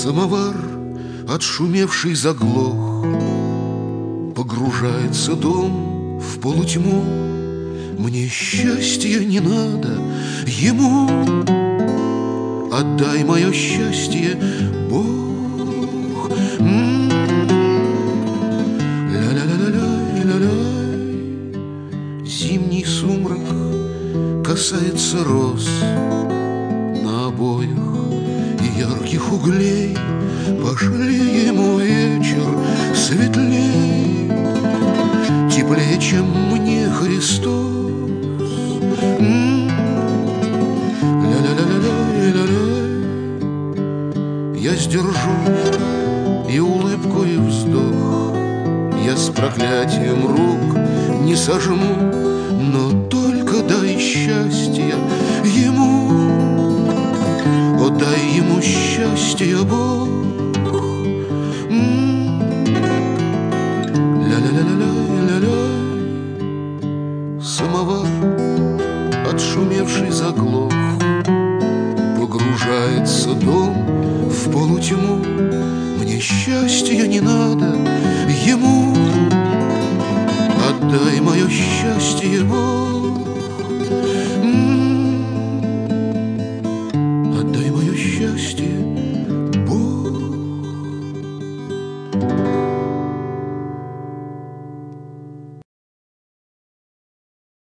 Самовар, отшумевший, заглох. Погружается дом в полутьму. Мне счастья не надо, ему отдай мое счастье, Бог. Ля-ля-ля-ля-ля-ля-ля. Зимний сумрак касается роз на обоях и ярких углей. Пошли ему вечер светлей, теплее, чем мне Христос. Ля-ля-ля-ля-ля-ля-ля. Я сдержу и улыбку, и вздох. Я с проклятием рук не сожму, но только дай счастье ему. О, дай ему счастье, Бог. Ля-ля-ля-ля-ля-ля. Самовар, отшумевший, заглох. Погружается дом в полутьму. Мне счастья не надо, ему отдай мое счастье, Бог.